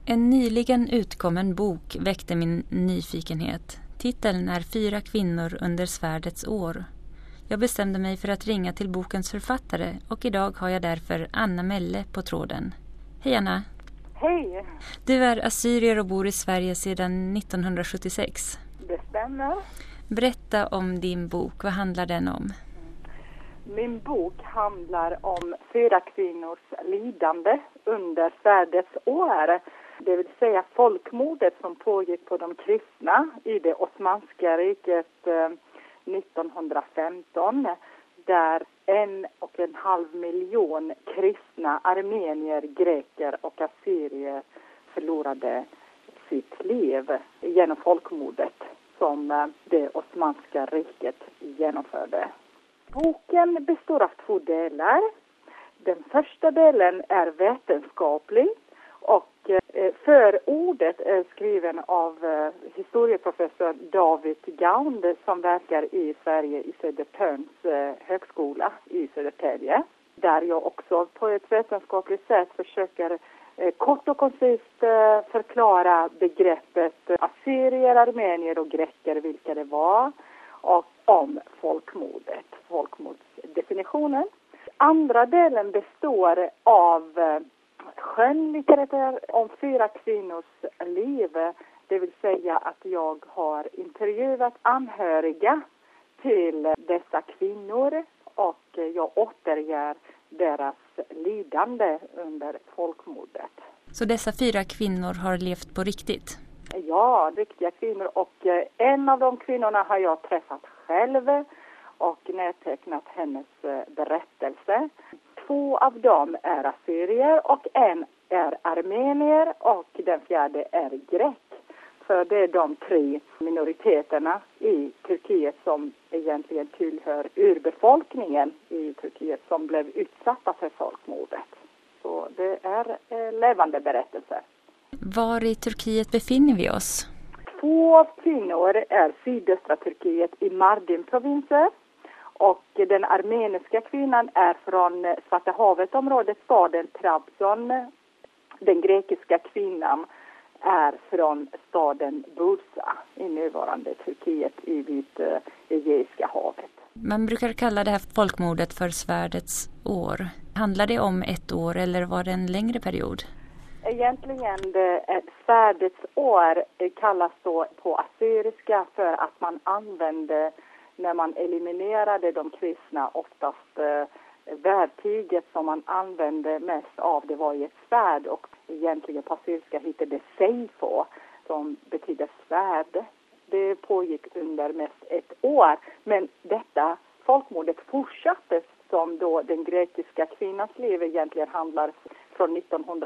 En nyligen utkommen bok väckte min nyfikenhet. Titeln är 4 kvinnor under svärdets år. Jag bestämde mig för att ringa till bokens författare och idag har jag därför Anna Melle på tråden. Hej Anna! Hej! Du är assyrier och bor i Sverige sedan 1976. Det stämmer. Berätta om din bok. Vad handlar den om? Min bok handlar om 4 kvinnors lidande under svärdets år. Det vill säga folkmordet som pågick på de kristna i det Osmanska riket 1915. Där 1,5 miljon kristna armenier, greker och assyrier förlorade sitt liv genom folkmordet som det Osmanska riket genomförde. Boken består av 2 delar. Den första delen är vetenskaplig och förordet är skriven av historieprofessor David Gaund som verkar i Sverige i Södertörns högskola i Södertälje. Där jag också på ett vetenskapligt sätt försöker kort och koncist förklara begreppet assyrier, armenier och greker, vilka det var, och om folkmordsdefinitionen. Andra delen består av skönlitteratur om 4 kvinnors liv. Det vill säga att jag har intervjuat anhöriga till dessa kvinnor och jag återger deras lidande under folkmordet. Så dessa 4 kvinnor har levt på riktigt? Ja, riktiga kvinnor, och en av de kvinnorna har jag träffat själv och nedtecknat hennes berättelse. 2 av dem är assyrier och en är armenier och den fjärde är grek. För det är de 3 minoriteterna i Turkiet som egentligen tillhör urbefolkningen i Turkiet som blev utsatta för folkmordet. Så det är levande berättelser. Var i Turkiet befinner vi oss? 2 kvinnor är sydöstra Turkiet i Mardin-provinsen. Och den armeniska kvinnan är från Svarta havet-området, staden Trabzon. Den grekiska kvinnan är från staden Bursa i nuvarande Turkiet i Vita Egeiska havet. Man brukar kalla det här folkmordet för svärdets år. Handlar det om 1 år eller var det en längre period? Egentligen svärdets år kallas då på assyriska för att man använde, när man eliminerade de kristna, oftast verktyget som man använde mest av, det var ett svärd, och egentligen på assyriska heter det seifo som betyder svärd. Det pågick under mest 1 år, men detta folkmordet fortsatte som då den grekiska kvinnans liv egentligen handlar från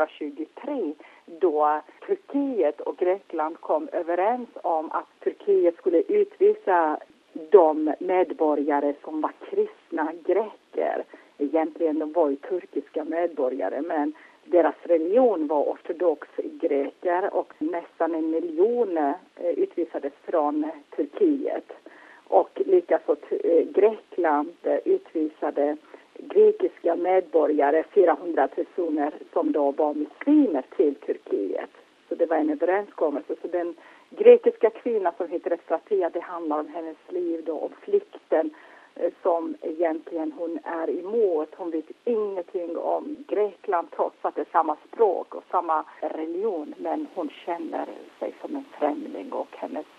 1923, då Turkiet och Grekland kom överens om att Turkiet skulle utvisa de medborgare som var kristna greker. Egentligen de var ju turkiska medborgare, men deras religion var ortodox greker och nästan 1 miljon utvisades från Turkiet. Och likaså Grekland utvisade grekiska medborgare, 400 personer som då var muslimer, till Turkiet. Så det var en överenskommelse. Så den grekiska kvinnan som heter Estratia, det handlar om hennes liv då, om flykten som egentligen hon är emot. Hon vet ingenting om Grekland trots att det är samma språk och samma religion, men hon känner sig som en främling, och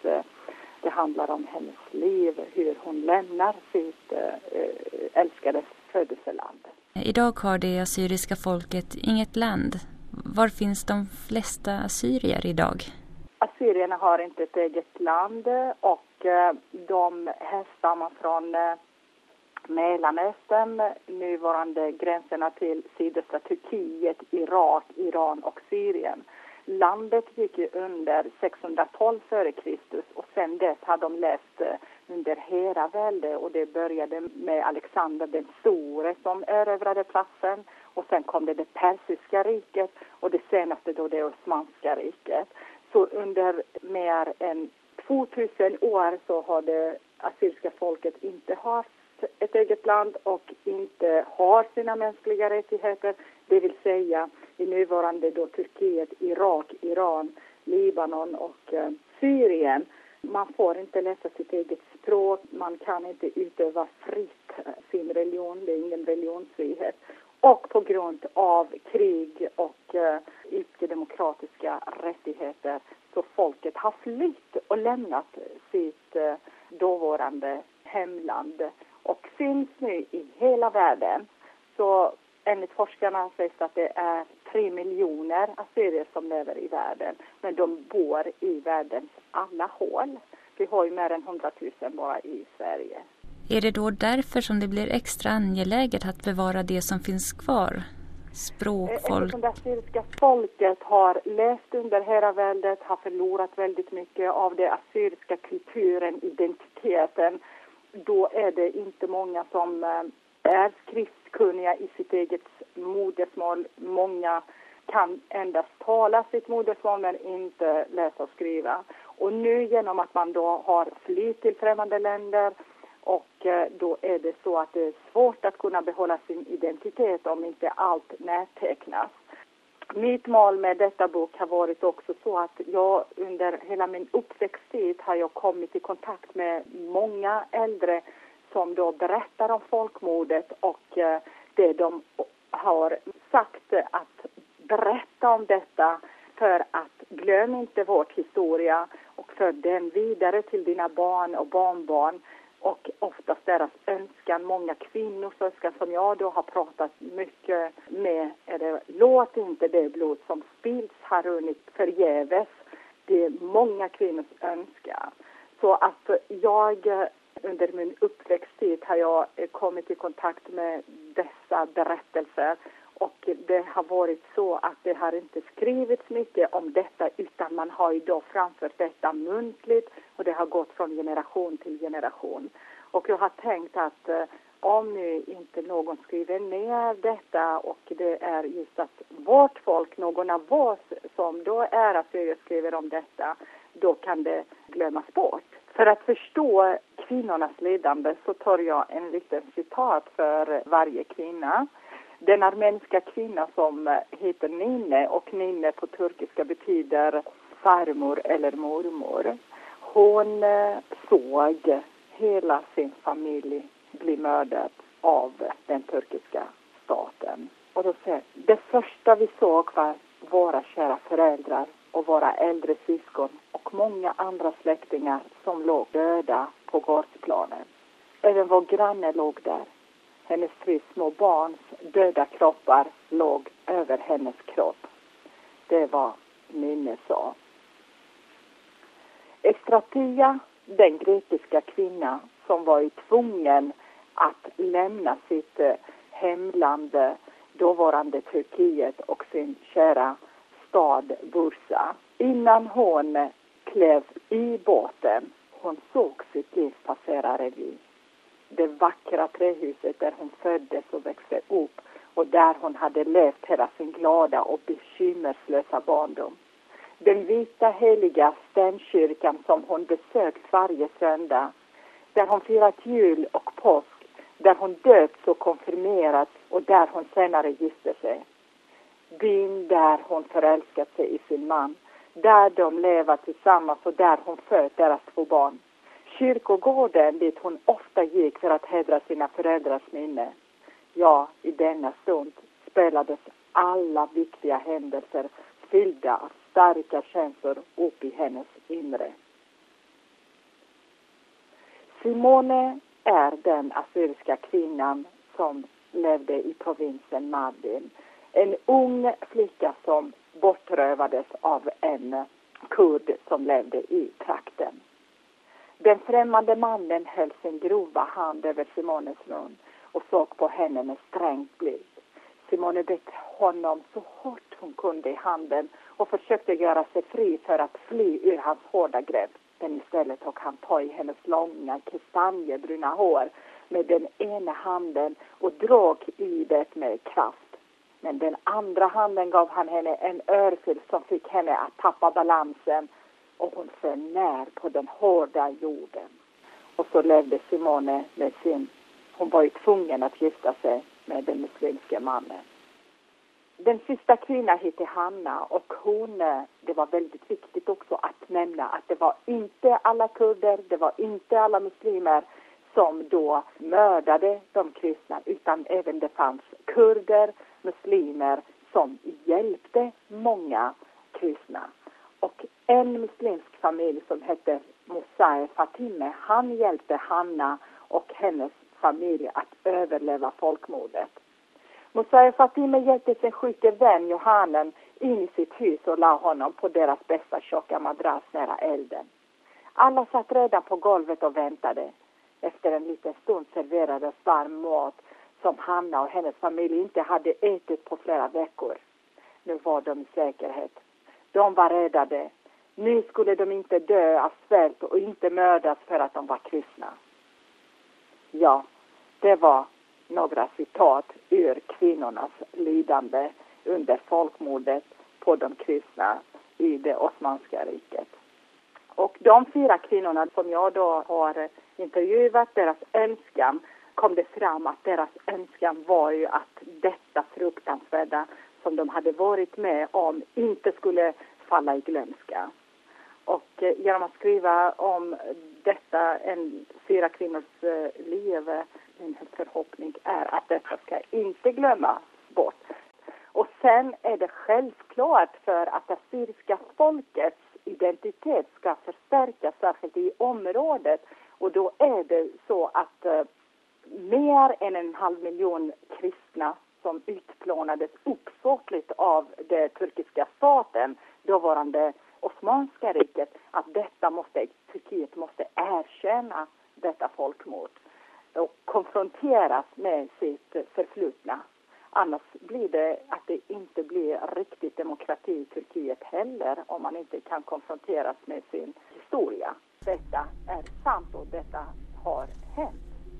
det handlar om hennes liv, hur hon lämnar sitt älskade födelseland. Idag har det assyriska folket inget land. Var finns de flesta assyrier idag? Assyrierna har inte ett eget land och de härstammar från Mellanöstern, nuvarande gränserna till sydöstra Turkiet, Irak, Iran och Syrien. Landet gick ju under 612 f.Kr. och sen dess har de levt under herravälde, och det började med Alexander den store som erövrade platsen, och sen kom det persiska riket och det senaste då det Osmanska riket. Så under mer än 2000 år så har det assyriska folket inte haft ett eget land och inte har sina mänskliga rättigheter, det vill säga i nuvarande då Turkiet, Irak, Iran, Libanon och Syrien. Man får inte läsa sitt eget språk, man kan inte utöva fritt sin religion, det är ingen religionsfrihet. Och på grund av krig och icke-demokratiska rättigheter så folket har flytt och lämnat sitt dåvarande hemland och finns nu i hela världen. Så enligt forskarna sägs att det är 3 miljoner assyrier som lever i världen, men de bor i världens alla hål. Vi har ju mer än 100 000 bara i Sverige. Är det då därför som det blir extra angeläget att bevara det som finns kvar? Språk, folk? Eftersom det assyriska folket har levt under herraväldet, har förlorat väldigt mycket av det assyriska kulturen, identiteten, då är det inte många som är skriftkunniga i sitt eget modersmål. Många kan endast tala sitt modersmål men inte läsa och skriva. Och nu genom att man då har flytt till främmande länder och då är det så att det är svårt att kunna behålla sin identitet om inte allt nedtecknas. Mitt mål med detta bok har varit också så att jag under hela min uppväxttid har jag kommit i kontakt med många äldre som då berättar om folkmordet och det de har sagt att berätta om detta för att glöm inte vårt historia och för den vidare till dina barn och barnbarn. Och oftast deras önskan, många kvinnors önskan som jag då har pratat mycket med, är det, låt inte det blod som spills har runnit förgäves. Det är många kvinnors önskan. Så att jag under min uppväxttid har jag kommit i kontakt med dessa berättelser. Och det har varit så att det har inte skrivits mycket om detta utan man har ju då framfört detta muntligt och det har gått från generation till generation. Och jag har tänkt att om nu inte någon skriver ner detta och det är just att vårt folk, någon av oss som då är assyrier skriver om detta, då kan det glömmas bort. För att förstå kvinnornas lidande så tar jag en liten citat för varje kvinna. Den armeniska kvinna som heter Ninne, och Ninne på turkiska betyder farmor eller mormor. Hon såg hela sin familj bli mördad av den turkiska staten. Och då säger det första vi såg var våra kära föräldrar och våra äldre syskon och många andra släktingar som låg döda på gårdsplanen. Även vår granne låg där. Hennes 3 små barns döda kroppar låg över hennes kropp. Det var Ninne sa. Estratia, den grekiska kvinna som var tvungen att lämna sitt hemland, dåvarande Turkiet och sin kära stad Bursa. Innan hon klev i båten, hon såg sitt liv passera revy. Det vackra trähuset där hon föddes och växte upp och där hon hade levt hela sin glada och bekymmerslösa barndom. Den vita heliga stenkyrkan som hon besökt varje söndag, där hon firat jul och påsk, där hon döpts och konfirmerats och där hon senare gifte sig. Byn där hon förälskat sig i sin man, där de lever tillsammans och där hon födde deras 2 barn. Kyrkogården dit hon ofta gick för att hedra sina föräldrars minne. Ja, i denna stund spelades alla viktiga händelser fyllda av starka känslor upp i hennes inre. Simone är den assyriska kvinnan som levde i provinsen Mardin. En ung flicka som bortrövades av en kurd som levde i trakten. Den främmande mannen höll sin grova hand över Simones mun och såg på henne med strängt blick. Simone bet honom så hårt hon kunde i handen och försökte göra sig fri för att fly ur hans hårda grepp. Men istället tog han tag i hennes långa kastanjebruna hår med den ena handen och drog i det med kraft. Men den andra handen gav han henne en örfil som fick henne att tappa balansen och hon föll ner på den hårda jorden. Och så levde Simone med sin hon var ju tvungen att gifta sig med den muslimska mannen. Den sista kvinnan hette Hanna, och det var väldigt viktigt också att nämna att det var inte alla kurder, det var inte alla muslimer som då mördade de kristna, utan även det fanns kurder, muslimer som hjälpte många kristna. Och en muslimsk familj som hette Musae Fatime, han hjälpte Hanna och hennes familj att överleva folkmordet. Musae Fatime hjälpte sin sjuke vän Johanen in i sitt hus och la honom på deras bästa tjocka madrass nära elden. Alla satt redan på golvet och väntade. Efter en liten stund serverades varm mat som Hanna och hennes familj inte hade ätit på flera veckor. Nu var de i säkerhet. De var räddade. Nu skulle de inte dö av svält och inte mördas för att de var kristna. Ja, det var några citat ur kvinnornas lidande under folkmordet på de kristna i det Osmanska riket. Och de 4 kvinnorna som jag då har intervjuat, deras önskan, kom det fram att deras önskan var ju att detta fruktansvärda som de hade varit med om inte skulle falla i glömska. Och genom att skriva om detta, 4 kvinnors liv, min förhoppning är att detta ska inte glömmas bort. Och sen är det självklart för att det syriska folkets identitet ska förstärkas, särskilt i området. Och då är det så att mer än 1,5 miljon kristna som utplånades uppsåtligt av den turkiska staten, dåvarande Osmanska riket, att Turkiet måste erkänna detta folkmord och konfronteras med sitt förflutna. Annars blir det att det inte blir riktigt demokrati i Turkiet heller, om man inte kan konfronteras med sin historia. Detta är sant och detta har hänt.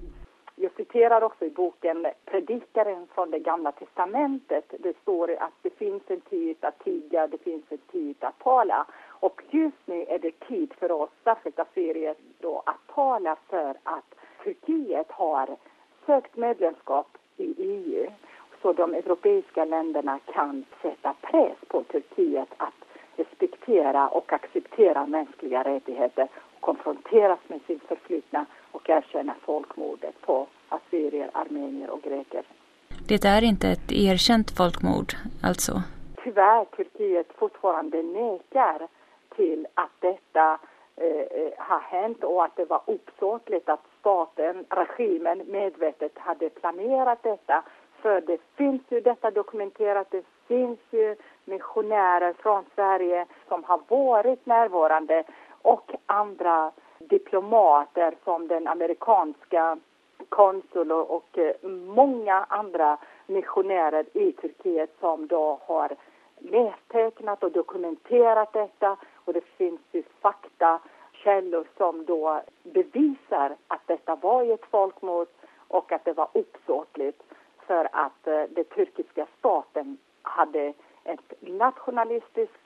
Jag citerar också i boken Predikaren från det gamla testamentet. Det står att det finns en tid att tiga, det finns en tid att tala. Och just nu är det tid för oss, särskilt assyrier, då att tala för att Turkiet har sökt medlemskap i EU. Så de europeiska länderna kan sätta press på Turkiet att respektera och acceptera mänskliga rättigheter och konfronteras med sin förflutna och erkänna folkmordet på assyrier, armenier och greker. Det är inte ett erkänt folkmord, alltså? Tyvärr, Turkiet fortfarande nekar till att detta har hänt och att det var uppsåtligt att staten, regimen, medvetet hade planerat detta. För det finns ju detta dokumenterat, det finns ju missionärer från Sverige som har varit närvarande och andra diplomater som den amerikanska konsul och många andra missionärer i Turkiet som då har nedtecknat och dokumenterat detta, och det finns ju faktakällor som då bevisar att detta var ett folkmord och att det var uppsåtligt för att den turkiska staten hade ett nationalistiskt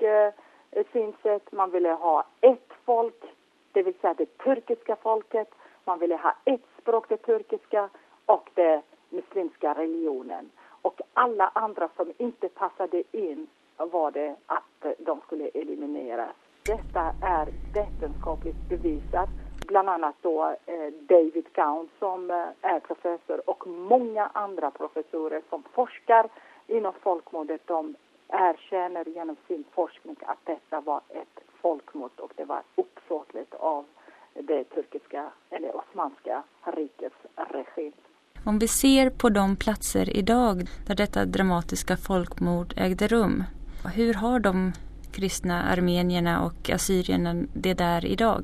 synsätt. Man ville ha ett folk, det vill säga det turkiska folket. Man ville ha ett språk, det turkiska, och den muslimska religionen. Och alla andra som inte passade in var det att de skulle elimineras. Detta är vetenskapligt bevisat. Bland annat då David Cowan som är professor och många andra professorer som forskar inom folkmordet. De erkänner genom sin forskning att detta var ett folkmord och det var uppsåtligt av det turkiska eller osmanska rikets regim. Om vi ser på de platser idag där detta dramatiska folkmord ägde rum, hur har de kristna armenierna och assyrierna det där idag?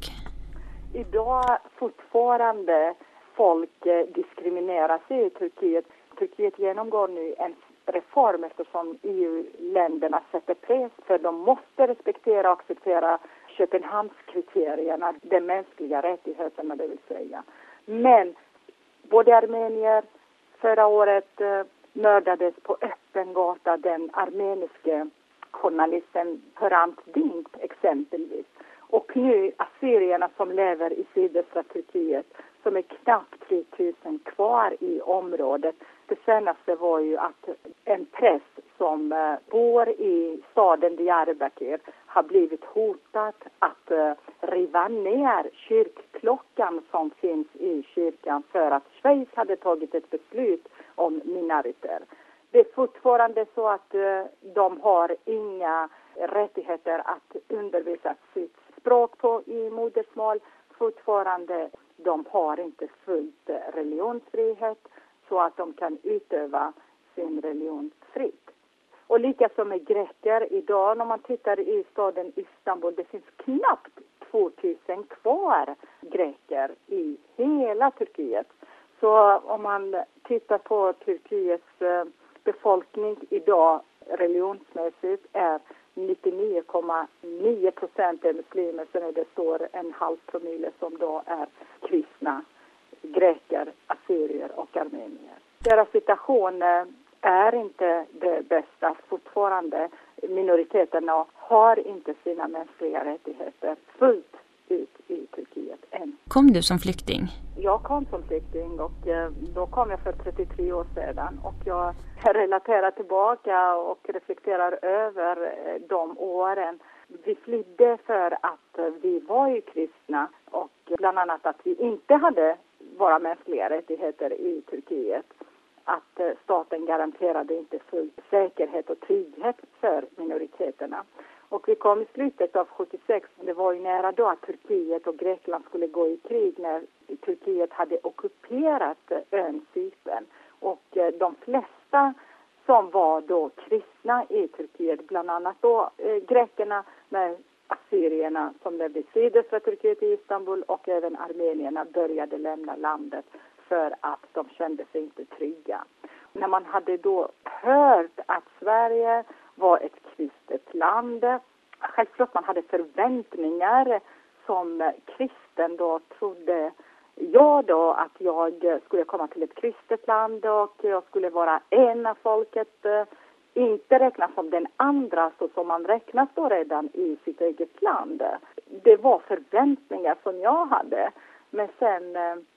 Idag fortfarande folk diskrimineras i Turkiet. Turkiet genomgår nu en reform eftersom EU-länderna sätter press för de måste respektera och acceptera Köpenhamnskriterierna, de mänskliga rättigheterna det vill säga. Men både armenier förra året mördades på öppen gata, den armeniske journalisten Hrant Dink exempelvis. Och nu assyrierna som lever i sydöstra Turkiet som är knappt 3000 kvar i området. Det senaste var ju att en präst som bor i staden Diyarbakir har blivit hotad att riva ner kyrkklockan som finns i kyrkan för att Schweiz hade tagit ett beslut om minoriteter. Det är fortfarande så att de har inga rättigheter att undervisa sitt språk på i modersmål. Fortfarande de har inte fullt religionsfrihet så att de kan utöva sin religion fritt. Och likaså med greker idag, när man tittar i staden Istanbul, det finns knappt 2000 kvar greker i hela Turkiet. Så om man tittar på Turkiets befolkning idag religionsmässigt är 99,9% är muslimer, sen det står 0,5 promille som då är kristna, greker, assyrier och armenier. Deras situation är inte det bästa fortfarande. Minoriteterna har inte sina mänskliga rättigheter fullt ut i Turkiet än. Kom du som flykting? Jag kom som flykting och då kom jag för 33 år sedan och jag relaterar tillbaka och reflekterar över de åren. Vi flydde för att vi var ju kristna och bland annat att vi inte hade våra mänskliga rättigheter i Turkiet. Att staten garanterade inte full säkerhet och trygghet för minoriteterna. Och vi kom i slutet av 76, det var ju nära då att Turkiet och Grekland skulle gå i krig när Turkiet hade ockuperat ön Cypern. Och de flesta som var då kristna i Turkiet, bland annat då grekerna med assyrierna som levde i sydöstra Turkiet i Istanbul och även armenierna började lämna landet för att de kände sig inte trygga. När man hade då hört att Sverige var ett kristet land, självklart man hade förväntningar som kristen då trodde jag då att jag skulle komma till ett kristet land och jag skulle vara en av folket, inte räknas som den andra så som man räknas då redan i sitt eget land. Det var förväntningar som jag hade, men sen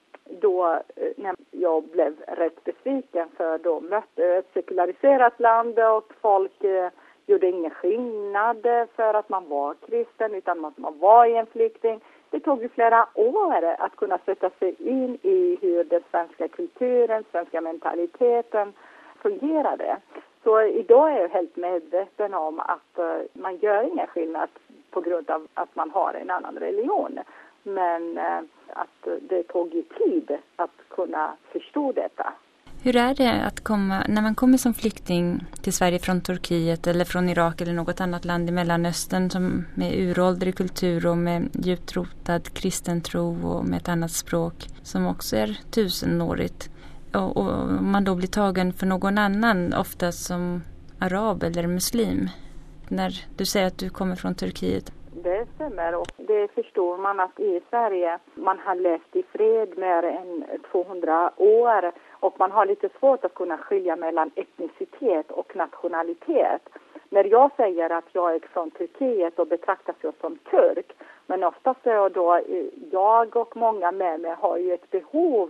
då när jag blev rätt besviken för då mötte ett sekulariserat land och folk gjorde ingen skillnad för att man var kristen utan att man var en flykting. Det tog ju flera år att kunna sätta sig in i hur den svenska kulturen, svenska mentaliteten fungerade. Så idag är jag helt medveten om att man gör ingen skillnad på grund av att man har en annan religion. Men att det tog ju tid att kunna förstå detta. Hur är det att komma, när man kommer som flykting till Sverige från Turkiet eller från Irak eller något annat land i Mellanöstern som med uråldrig kultur och med djupt rotad kristen tro och med ett annat språk som också är tusenårigt och man då blir tagen för någon annan, ofta som arab eller muslim, när du säger att du kommer från Turkiet? Det stämmer och det förstår man att i Sverige man har levt i fred mer än 200 år och man har lite svårt att kunna skilja mellan etnicitet och nationalitet. När jag säger att jag är från Turkiet och betraktas jag som turk, men oftast är då jag och många med mig har ju ett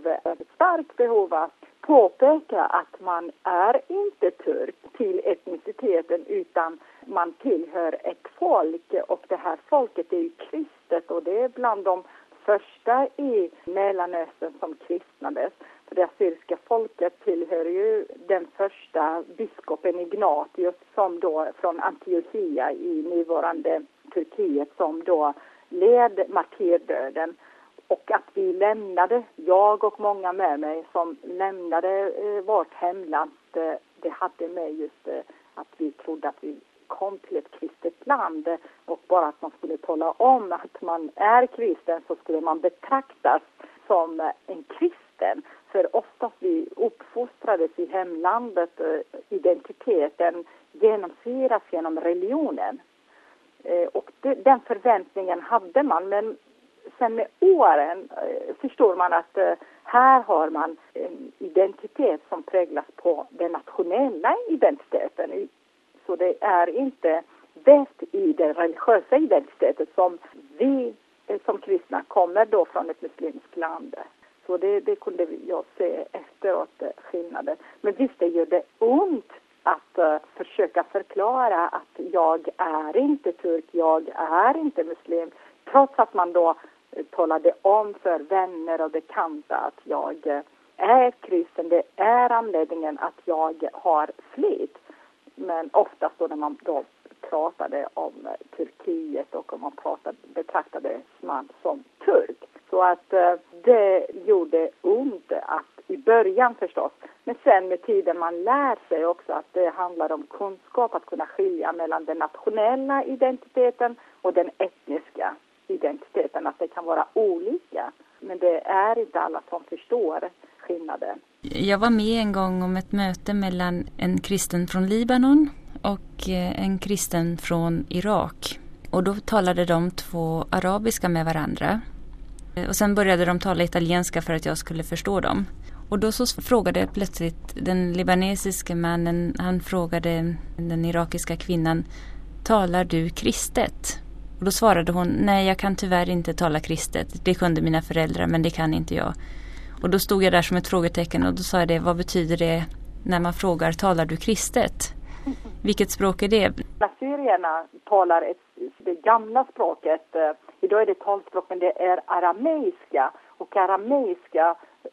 starkt behov att påpeka att man är inte turk till etniciteten utan man tillhör ett folk och det här folket är ju kristet och det är bland de första i Mellanöstern som kristnades. För det assyriska folket tillhör ju den första biskopen Ignatius som då från Antiochia i nuvarande Turkiet som då led martyrdöden. Och att vi lämnade, jag och många med mig som lämnade vårt hemland, det hade med just att vi trodde att vi kom till ett kristet land och bara att man skulle tala om att man är kristen så skulle man betraktas som en kristen. För oftast vi uppfostrades i hemlandet, identiteten genomsyras genom religionen. Och den förväntningen hade man, men sen med åren förstår man att här har man en identitet som präglas på den nationella identiteten. Så det är inte väst i den religiösa identiteten som vi som kristna kommer då från ett muslimskt land. Så det kunde jag se efteråt, skillnaden. Men visst, det gör det ont att försöka förklara att jag är inte turk, jag är inte muslim. Trots att man då talade om för vänner och bekanta att jag är kristen, det är anledningen att jag har flytt. Men oftast då när man då pratade om Turkiet och om man betraktade man som turk. Så att det gjorde ont att i början förstås. Men sen med tiden man lär sig också att det handlar om kunskap, att kunna skilja mellan den nationella identiteten och den etniska identiteten. Att det kan vara olika. Men det är inte alla som förstår skillnaden. Jag var med en gång om ett möte mellan en kristen från Libanon och en kristen från Irak. Och då talade de två arabiska med varandra. Och sen började de tala italienska för att jag skulle förstå dem. Och då så frågade plötsligt den libanesiske mannen, han frågade den irakiska kvinnan, talar du kristet? Och då svarade hon, nej jag kan tyvärr inte tala kristet. Det kunde mina föräldrar men det kan inte jag. Och då stod jag där som ett frågetecken och då sa jag det, vad betyder det när man frågar, talar du kristet? Vilket språk är det? Assyrierna talar det gamla språket. Idag är det talspråk men det är arameiska. Och arameiska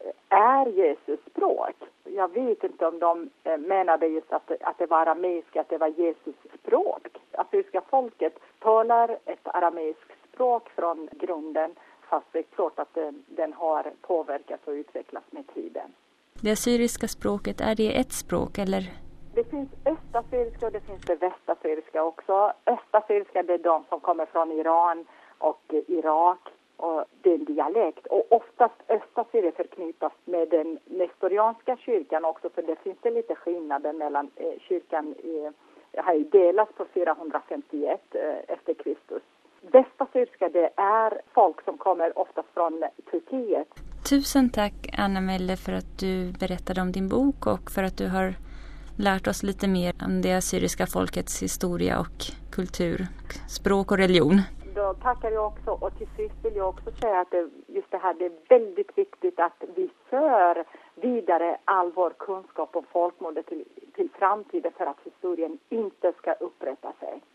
är Jesus språk. Jag vet inte om de menade just att det var arameiska, att det var Jesus språk. Assyriska folket talar ett arameiskt språk från grunden. Fast det är klart att den har påverkat och utvecklats med tiden. Det assyriska språket, är det ett språk eller? Det finns östassyriska och det finns det västassyriska också. Östassyriska det är de som kommer från Iran och Irak. Och det är en dialekt. Och oftast östassyrier förknippas med den nestorianska kyrkan också. För det finns det lite skillnader mellan kyrkan har ju delats på 451 efter Kristus. Västassyriska det är folk som kommer oftast från Turkiet. Tusen tack Anna Melle för att du berättade om din bok och för att du har lärt oss lite mer om det assyriska folkets historia och kultur, språk och religion. Då tackar jag också och till sist vill jag också säga att just det här det är väldigt viktigt att vi för vidare all vår kunskap om folkmordet till framtiden för att historien inte ska upprepa sig.